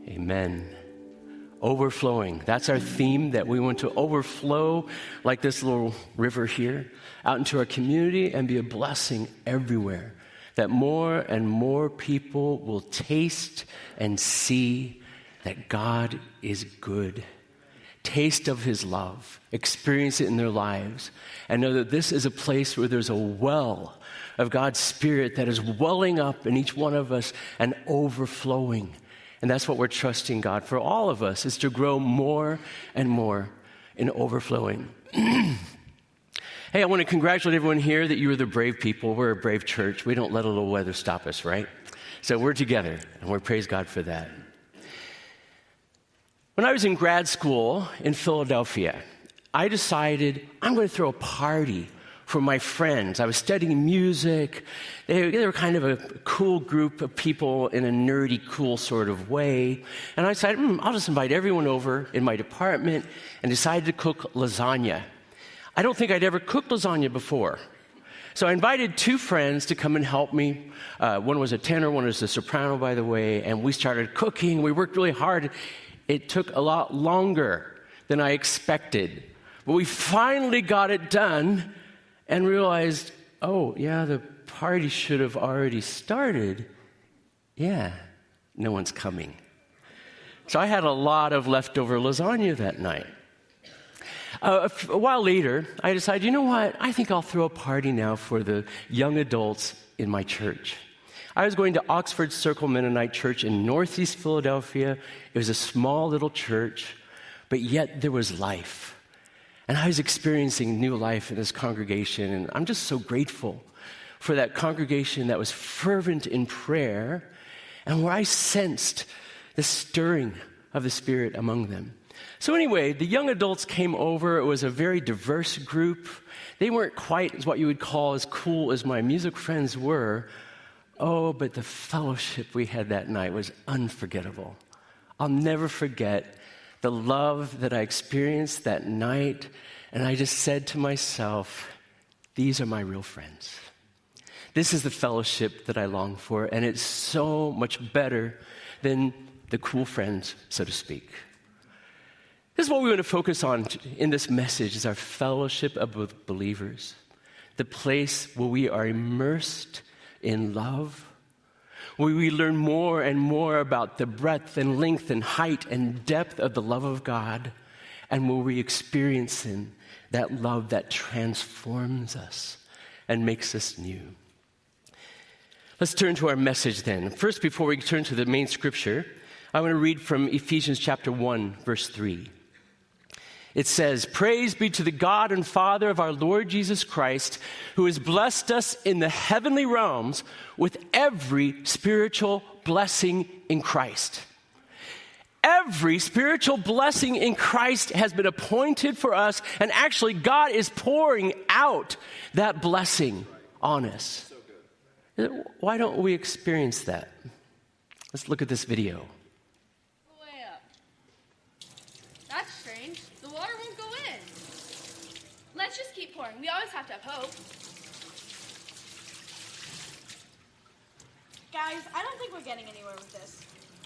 Amen. Overflowing. That's our theme, that we want to overflow like this little river here out into our community and be a blessing everywhere. That more and more people will taste and see that God is good. Taste of his love, experience it in their lives, and know that this is a place where there's a well of God's Spirit that is welling up in each one of us and overflowing. And that's what we're trusting God for all of us, is to grow more and more in overflowing. Hey, I want to congratulate everyone here that you are the brave people. We're a brave church. We don't let a little weather stop us, right? So we're together, and we praise God for that. When I was in grad school in Philadelphia, I decided I'm going to throw a party for my friends. I was studying music. They were kind of a cool group of people in a nerdy, cool sort of way. And I decided, I'll just invite everyone over in my department, and decided to cook lasagna. I don't think I'd ever cooked lasagna before. So I invited two friends to come and help me. One was a tenor, one was a soprano, by the way, and we started cooking. We worked really hard. It took a lot longer than I expected. But we finally got it done and realized, oh, yeah, the party should have already started. Yeah, no one's coming. So I had a lot of leftover lasagna that night. A while later, I decided, you know what? I think I'll throw a party now for the young adults in my church. I was going to Oxford Circle Mennonite Church in Northeast Philadelphia. It was a small little church, but yet there was life. And I was experiencing new life in this congregation, and I'm just so grateful for that congregation that was fervent in prayer and where I sensed the stirring of the Spirit among them. So anyway, the young adults came over. It was a very diverse group. They weren't quite as what you would call as cool as my music friends were. Oh, but the fellowship we had that night was unforgettable. I'll never forget the love that I experienced that night. And I just said to myself, these are my real friends. This is the fellowship that I long for. And it's so much better than the cool friends, so to speak. This is what we want to focus on in this message, is our fellowship of believers. The place where we are immersed in love, where we learn more and more about the breadth and length and height and depth of the love of God, and where we experience in that love that transforms us and makes us new. Let's turn to our message then. First, before we turn to the main scripture, I want to read from Ephesians chapter 1, verse 3. It says, "Praise be to the God and Father of our Lord Jesus Christ, who has blessed us in the heavenly realms with every spiritual blessing in Christ." Every spiritual blessing in Christ has been appointed for us, and actually God is pouring out that blessing on us. Why don't we experience that? Let's look at this video. Let's just keep pouring. We always have to have hope. Guys, I don't think we're getting anywhere with this.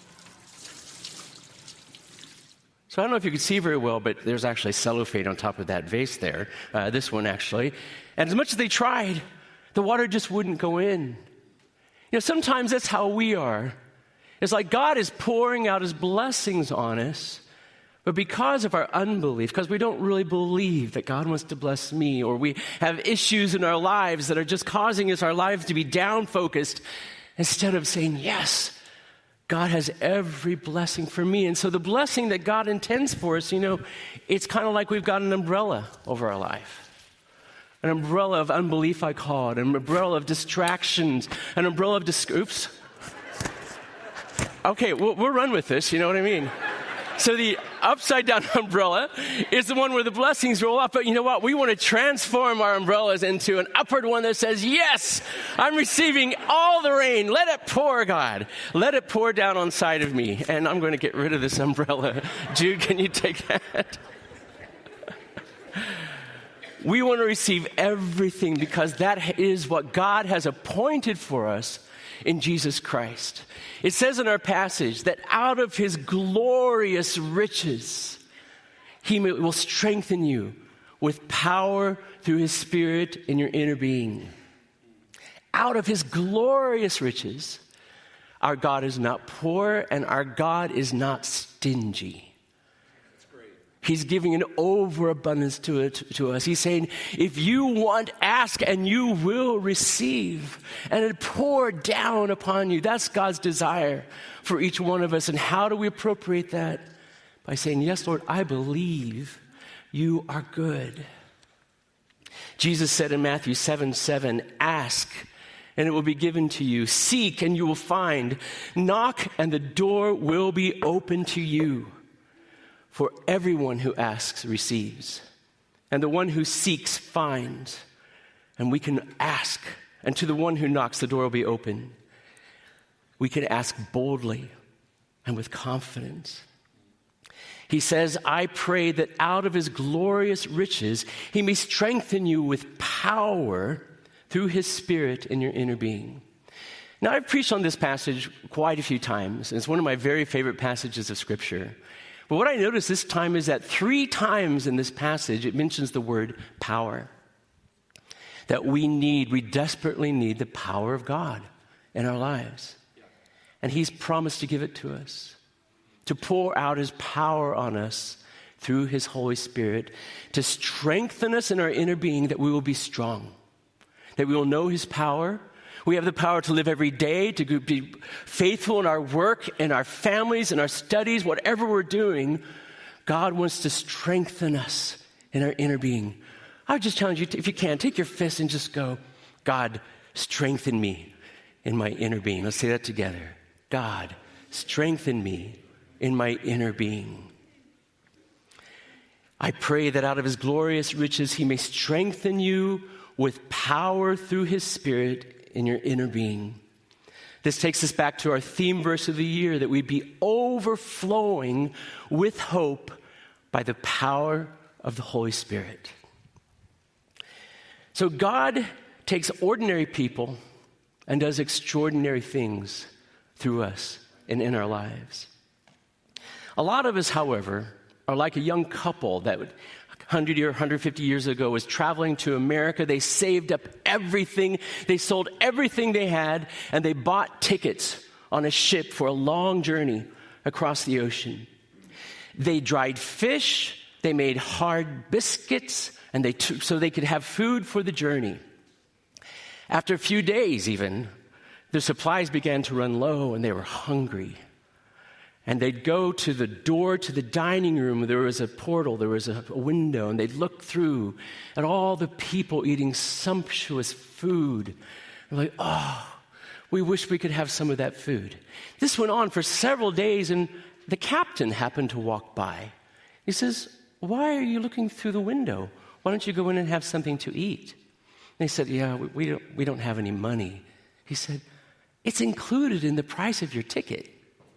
So I don't know if you can see very well, but there's actually cellophane on top of that vase there. This one, actually. And as much as they tried, the water just wouldn't go in. You know, sometimes that's how we are. It's like God is pouring out his blessings on us, but because of our unbelief, because we don't really believe that God wants to bless me, or we have issues in our lives that are just causing our lives to be down-focused, instead of saying, yes, God has every blessing for me. And so the blessing that God intends for us, you know, it's kind of like we've got an umbrella over our life. An umbrella of unbelief, I call it. An umbrella of distractions. An umbrella of oops. Okay, we'll run with this, you know what I mean? So the upside down umbrella is the one where the blessings roll up. But you know what? We want to transform our umbrellas into an upward one that says, yes, I'm receiving all the rain. Let it pour, God. Let it pour down on side of me. And I'm going to get rid of this umbrella. Jude, can you take that? We want to receive everything because that is what God has appointed for us in Jesus Christ. It says in our passage that out of his glorious riches, he will strengthen you with power through his Spirit in your inner being. Out of his glorious riches, our God is not poor and our God is not stingy. He's giving an overabundance to us. He's saying, if you want, ask and you will receive. And it pour down upon you. That's God's desire for each one of us. And how do we appropriate that? By saying, yes, Lord, I believe you are good. Jesus said in Matthew 7:7, ask and it will be given to you. Seek and you will find. Knock and the door will be open to you. For everyone who asks receives, and the one who seeks finds. And we can ask, and to the one who knocks, the door will be open. We can ask boldly and with confidence. He says, I pray that out of his glorious riches, he may strengthen you with power through his Spirit in your inner being. Now, I've preached on this passage quite a few times. It's one of my very favorite passages of Scripture. But what I noticed this time is that 3 times in this passage, it mentions the word power. That we desperately need the power of God in our lives. And he's promised to give it to us. To pour out his power on us through his Holy Spirit. To strengthen us in our inner being that we will be strong. That we will know his power. We have the power to live every day, to be faithful in our work, in our families, in our studies, whatever we're doing. God wants to strengthen us in our inner being. I would just challenge you, if you can, take your fist and just go, God, strengthen me in my inner being. Let's say that together. God, strengthen me in my inner being. I pray that out of his glorious riches, he may strengthen you with power through his Spirit in your inner being. This takes us back to our theme verse of the year, that we be overflowing with hope by the power of the Holy Spirit. So God takes ordinary people and does extraordinary things through us and in our lives. A lot of us, however, are like a young couple that 100 or 150 years ago was traveling to America. They saved up everything. They sold everything they had, and they bought tickets on a ship for a long journey across the ocean. They dried fish. They made hard biscuits, and so they could have food for the journey. After a few days even, their supplies began to run low, and they were hungry. And they'd go to the door to the dining room. There was a portal, there was a window, and they'd look through at all the people eating sumptuous food. They're like, oh, we wish we could have some of that food. This went on for several days, and the captain happened to walk by. He says, why are you looking through the window? Why don't you go in and have something to eat? And they said, yeah, we don't have any money. He said, it's included in the price of your ticket.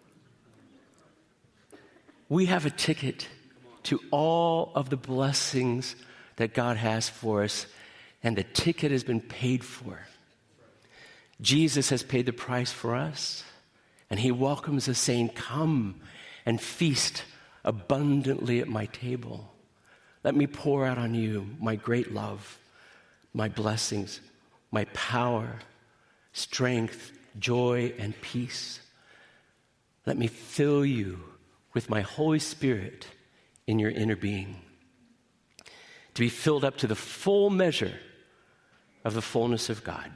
We have a ticket to all of the blessings that God has for us, and the ticket has been paid for. Jesus has paid the price for us, and he welcomes us saying, come and feast abundantly at my table. Let me pour out on you my great love, my blessings, my power, strength, joy, and peace. Let me fill you with my Holy Spirit in your inner being, to be filled up to the full measure of the fullness of God.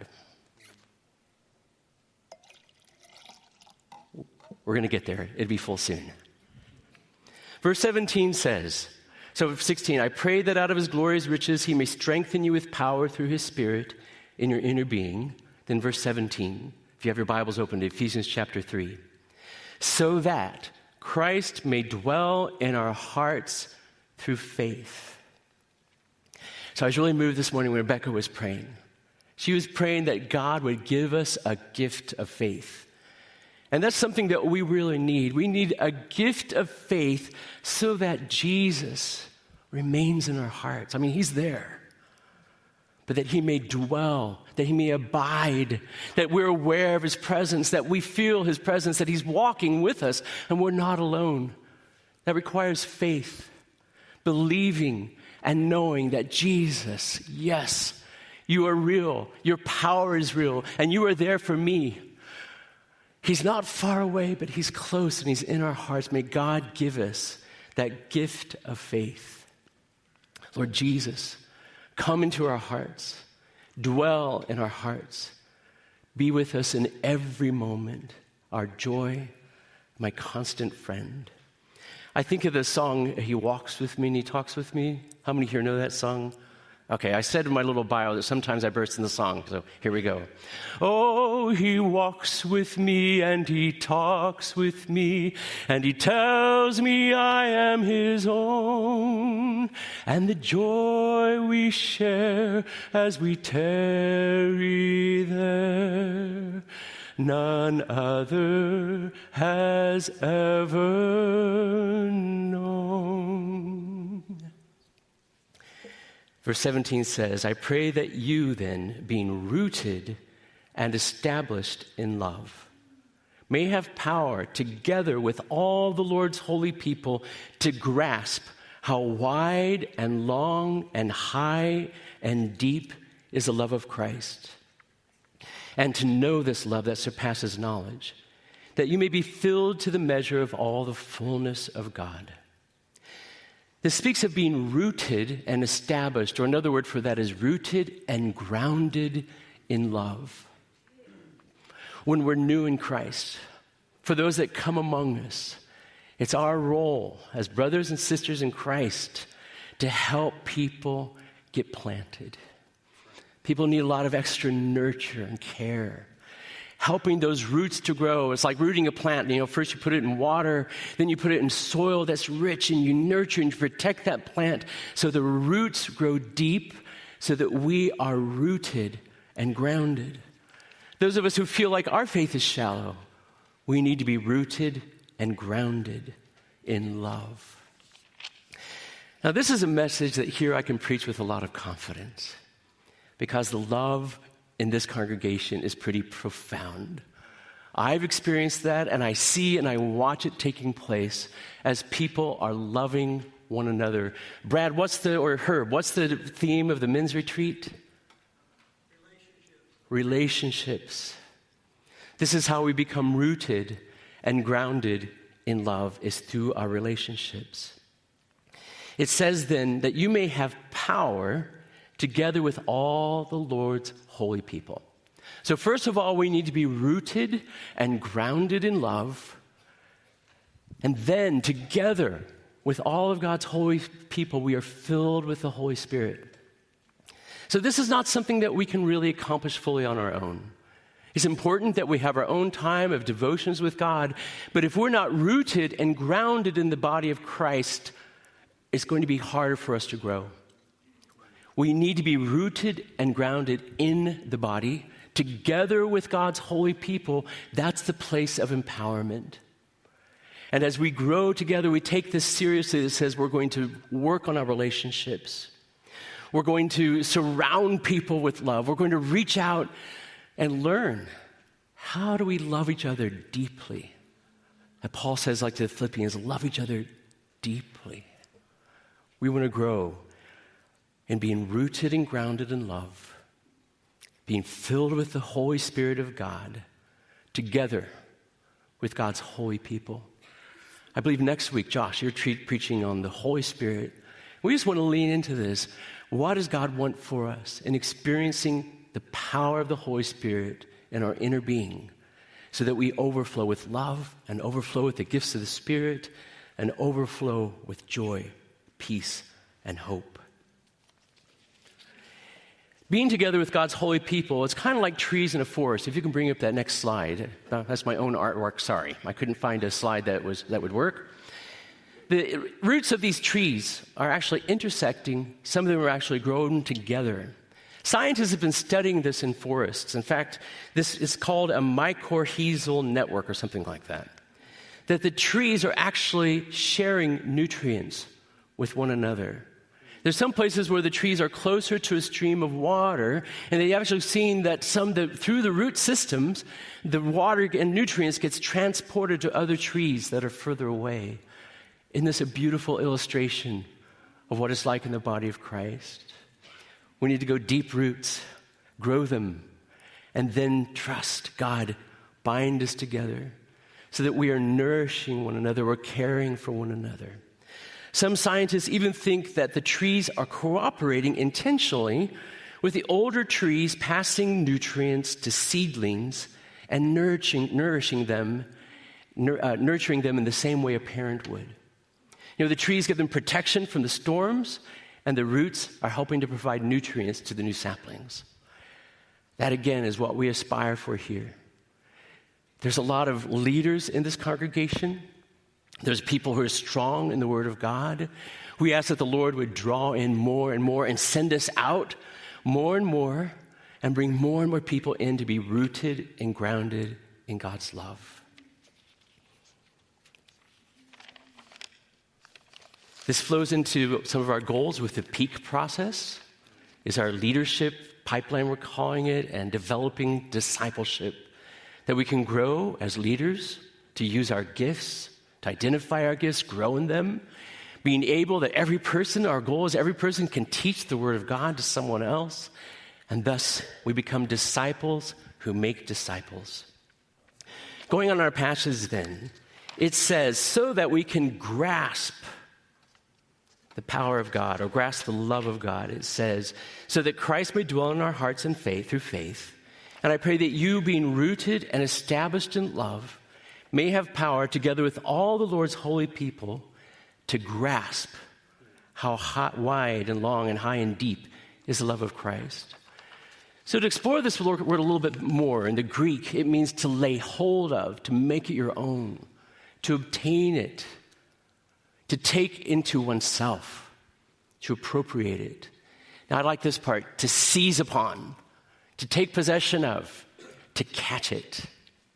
We're going to get there. It'll be full soon. Verse 17 says, so 16, I pray that out of his glorious riches he may strengthen you with power through his Spirit in your inner being. Then verse 17, if you have your Bibles open to Ephesians chapter 3, so that Christ may dwell in our hearts through faith. So I was really moved this morning when Rebecca was praying. She was praying that God would give us a gift of faith. And that's something that we really need. We need a gift of faith so that Jesus remains in our hearts. I mean, he's there. but that he may dwell, that he may abide, that we're aware of his presence, that we feel his presence, that he's walking with us and we're not alone. That requires faith, believing and knowing that Jesus, yes, you are real, your power is real, and you are there for me. He's not far away, but he's close and he's in our hearts. May God give us that gift of faith. Lord Jesus, come into our hearts, dwell in our hearts, be with us in every moment, our joy, my constant friend. I think of the song, He Walks With Me and He Talks With Me. How many here know that song? Okay, I said in my little bio that sometimes I burst in the song, so here we go. Oh, he walks with me and he talks with me and he tells me I am his own, and the joy we share as we tarry there, none other has ever known. Verse 17 says, I pray that you then, being rooted and established in love, may have power together with all the Lord's holy people to grasp how wide and long and high and deep is the love of Christ, and to know this love that surpasses knowledge, that you may be filled to the measure of all the fullness of God. This speaks of being rooted and established, or another word for that is rooted and grounded in love. When we're new in Christ, for those that come among us, it's our role as brothers and sisters in Christ to help people get planted. People need a lot of extra nurture and care, helping those roots to grow. It's like rooting a plant. First you put it in water, then you put it in soil that's rich, and you nurture and you protect that plant so the roots grow deep so that we are rooted and grounded. Those of us who feel like our faith is shallow, we need to be rooted and grounded in love. Now, this is a message that here I can preach with a lot of confidence, because the love in this congregation is pretty profound. I've experienced that, and I see and I watch it taking place as people are loving one another. Brad, Herb, what's the theme of the men's retreat? Relationships. This is how we become rooted and grounded in love, is through our relationships. It says then that you may have power together with all the Lord's holy people. So first of all, we need to be rooted and grounded in love. And then together with all of God's holy people, we are filled with the Holy Spirit. So this is not something that we can really accomplish fully on our own. It's important that we have our own time of devotions with God, but if we're not rooted and grounded in the body of Christ, it's going to be harder for us to grow. We need to be rooted and grounded in the body, together with God's holy people. That's the place of empowerment. And as we grow together, we take this seriously. It says we're going to work on our relationships. We're going to surround people with love. We're going to reach out and learn, how do we love each other deeply? And Paul says, like to the Philippians, love each other deeply. We want to grow in being rooted and grounded in love, being filled with the Holy Spirit of God, together with God's holy people. I believe next week, Josh, you're preaching on the Holy Spirit. We just want to lean into this. What does God want for us in experiencing the power of the Holy Spirit in our inner being, so that we overflow with love and overflow with the gifts of the Spirit and overflow with joy, peace, and hope. Being together with God's holy people, it's kind of like trees in a forest. If you can bring up that next slide. That's my own artwork, sorry. I couldn't find a slide that would work. The roots of these trees are actually intersecting. Some of them are actually grown together. Scientists have been studying this in forests. In fact, this is called a mycorrhizal network or something like that. That the trees are actually sharing nutrients with one another. There's some places where the trees are closer to a stream of water, and they've actually seen that through the root systems, the water and nutrients gets transported to other trees that are further away. Isn't this a beautiful illustration of what it's like in the body of Christ? We need to go deep roots, grow them, and then trust God, bind us together so that we are nourishing one another, we're caring for one another. Some scientists even think that the trees are cooperating intentionally with the older trees, passing nutrients to seedlings and nurturing them in the same way a parent would. You know, the trees give them protection from the storms, and the roots are helping to provide nutrients to the new saplings. That, again, is what we aspire for here. There's a lot of leaders in this congregation. There's people who are strong in the Word of God. We ask that the Lord would draw in more and more and send us out more and more and bring more and more people in to be rooted and grounded in God's love. This flows into some of our goals with the PEAK process, is our leadership pipeline, we're calling it, and developing discipleship, that we can grow as leaders to use our gifts, to identify our gifts, grow in them, being able that our goal is every person can teach the Word of God to someone else, and thus we become disciples who make disciples. Going on our passage then, it says, so that we can grasp the power of God, or grasp the love of God, it says, so that Christ may dwell in our hearts in faith, through faith. And I pray that you, being rooted and established in love, may have power, together with all the Lord's holy people, to grasp how wide and long and high and deep is the love of Christ. So to explore this word a little bit more, in the Greek, it means to lay hold of, to make it your own, to obtain it, to take into oneself, to appropriate it. Now I like this part, to seize upon, to take possession of, to catch it,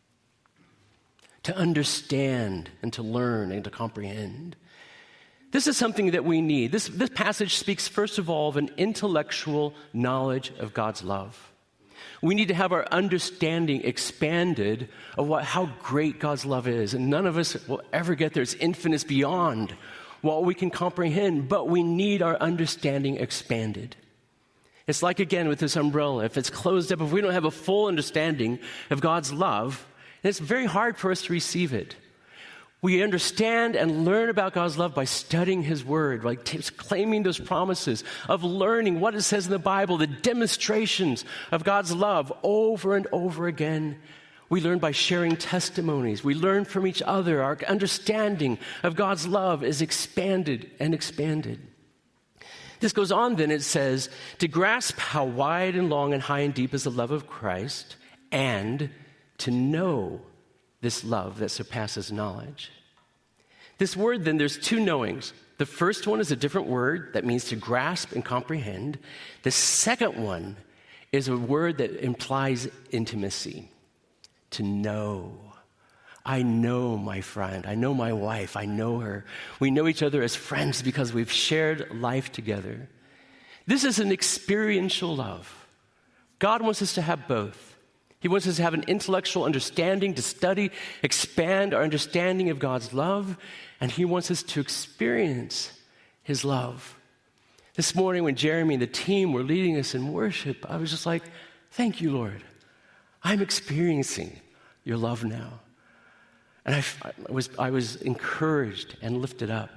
to understand and to learn and to comprehend. This is something that we need. This passage speaks, first of all, of an intellectual knowledge of God's love. We need to have our understanding expanded of how great God's love is. And none of us will ever get there. It's infinite, it's beyond what we can comprehend, but we need our understanding expanded. It's like, again, with this umbrella. If it's closed up, if we don't have a full understanding of God's love, it's very hard for us to receive it. We understand and learn about God's love by studying His Word, by claiming those promises, of learning what it says in the Bible, the demonstrations of God's love over and over again. We learn by sharing testimonies. We learn from each other. Our understanding of God's love is expanded and expanded. This goes on then, it says, to grasp how wide and long and high and deep is the love of Christ, and to know this love that surpasses knowledge. This word, then, there's two knowings. The first one is a different word that means to grasp and comprehend. The second one is a word that implies intimacy, to know. I know my friend. I know my wife. I know her. We know each other as friends because we've shared life together. This is an experiential love. God wants us to have both. He wants us to have an intellectual understanding, to study, expand our understanding of God's love, and He wants us to experience His love. This morning when Jeremy and the team were leading us in worship, I was just like, thank you, Lord. I'm experiencing your love now. And I was encouraged and lifted up.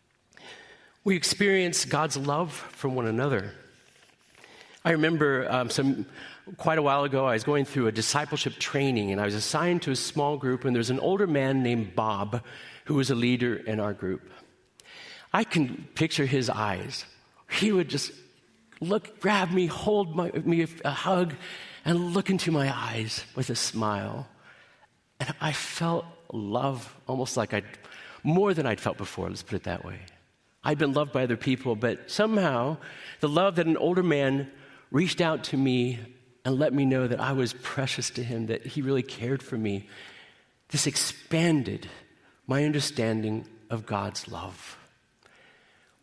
We experience God's love from one another. I remember quite a while ago, I was going through a discipleship training, and I was assigned to a small group, and there's an older man named Bob who was a leader in our group. I can picture his eyes. He would just grab me, hold me a hug, and look into my eyes with a smile. And I felt love almost like more than I'd felt before, let's put it that way. I'd been loved by other people, but somehow the love that an older man reached out to me and let me know that I was precious to him, that he really cared for me, this expanded my understanding of God's love.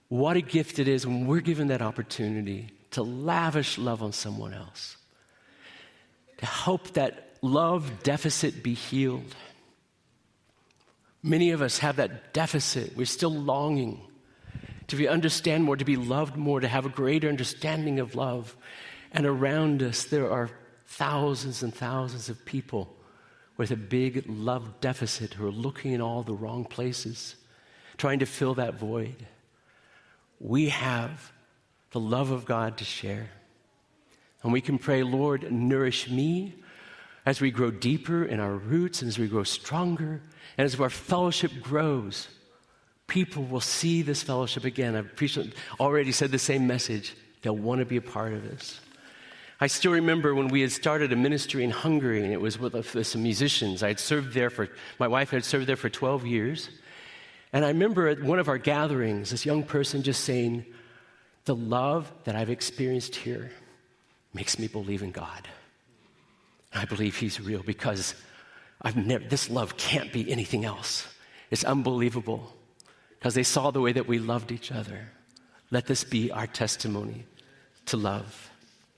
what a gift it is when we're given that opportunity to lavish love on someone else, to help that love deficit be healed. Many of us have that deficit. We're still longing to understand more, to be loved more, to have a greater understanding of love. And around us, there are thousands and thousands of people with a big love deficit who are looking in all the wrong places, trying to fill that void. We have the love of God to share. And we can pray, Lord, nourish me as we grow deeper in our roots and as we grow stronger. And as our fellowship grows, people will see this fellowship again. I've already said the same message. They'll want to be a part of this. I still remember when we had started a ministry in Hungary, and it was with some musicians. My wife had served there for 12 years. And I remember at one of our gatherings, this young person just saying, the love that I've experienced here makes me believe in God. And I believe he's real because this love can't be anything else. It's unbelievable because they saw the way that we loved each other. Let this be our testimony to love.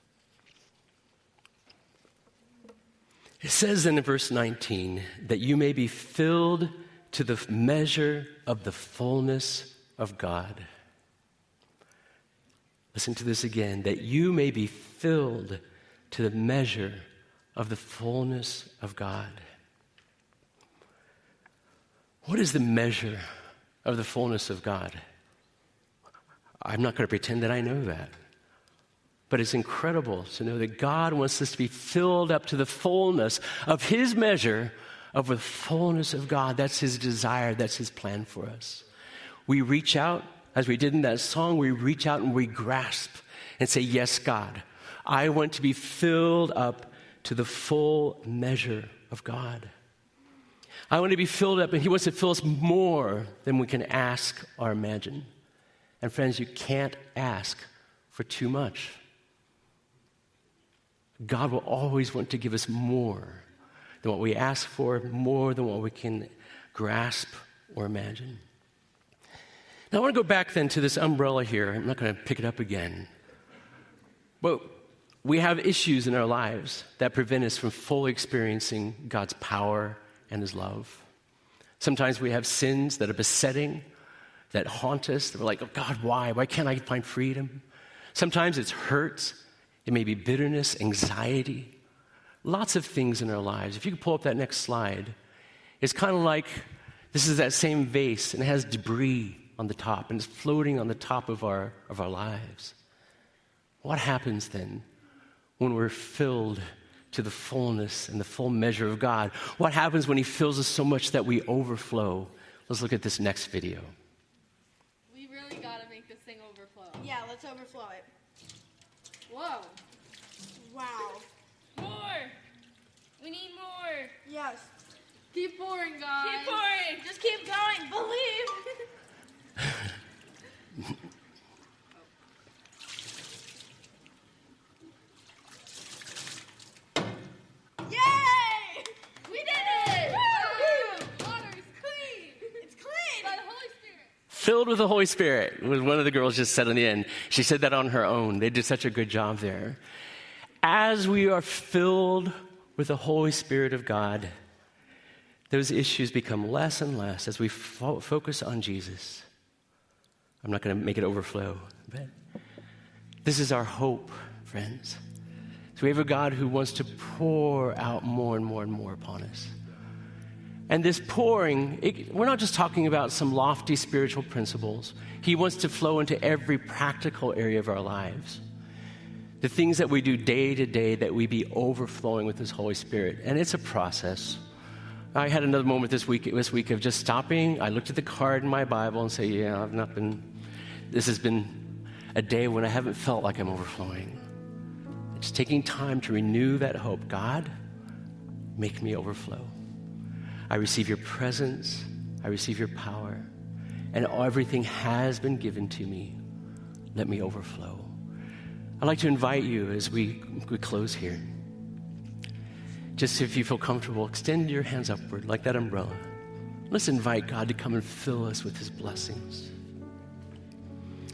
It says in verse 19 that you may be filled to the measure of the fullness of God. Listen to this again, that you may be filled to the measure of the fullness of God. What is the measure of the fullness of God? I'm not going to pretend that I know that. But it's incredible to know that God wants us to be filled up to the fullness of his measure of the fullness of God. That's his desire. That's his plan for us. We reach out, as we did in that song, we reach out and we grasp and say, yes, God, I want to be filled up to the full measure of God. I want to be filled up, and he wants to fill us more than we can ask or imagine. And friends, you can't ask for too much. God will always want to give us more than what we ask for, more than what we can grasp or imagine. Now, I want to go back then to this umbrella here. I'm not going to pick it up again. But we have issues in our lives that prevent us from fully experiencing God's power and his love. Sometimes we have sins that are besetting, that haunt us. That we're like, oh God, why? Why can't I find freedom? Sometimes it's hurt. It may be bitterness, anxiety, lots of things in our lives. If you could pull up that next slide, it's kind of like this is that same vase, and it has debris on the top, and it's floating on the top of our lives. What happens then when we're filled to the fullness and the full measure of God? What happens when he fills us so much that we overflow? Let's look at this next video. We really got to make this thing overflow. Yeah, let's overflow it. Whoa. Wow. More. We need more. Yes. Keep pouring, guys. Keep pouring. Just keep going. Believe. Yay! We did it. Woo! Water is clean. It's clean. By the Holy Spirit. Filled with the Holy Spirit, was one of the girls just said on the end. She said that on her own. They did such a good job there. As we are filled with the Holy Spirit of God, those issues become less and less as we focus on Jesus. I'm not going to make it overflow, but this is our hope, friends. So we have a God who wants to pour out more and more and more upon us. And this pouring, we're not just talking about some lofty spiritual principles. He wants to flow into every practical area of our lives. The things that we do day to day, that we be overflowing with his Holy Spirit. And it's a process. I had another moment this week of just stopping. I looked at the card in my Bible and say, this has been a day when I haven't felt like I'm overflowing. It's taking time to renew that hope. God, make me overflow. I receive your presence. I receive your power. And everything has been given to me. Let me overflow. I'd like to invite you as we close here. Just if you feel comfortable, extend your hands upward like that umbrella. Let's invite God to come and fill us with his blessings.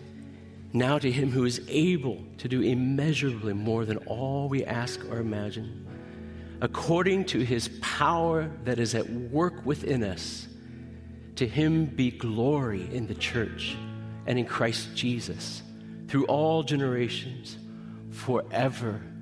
Now to him who is able to do immeasurably more than all we ask or imagine, according to his power that is at work within us, to him be glory in the church and in Christ Jesus through all generations, forever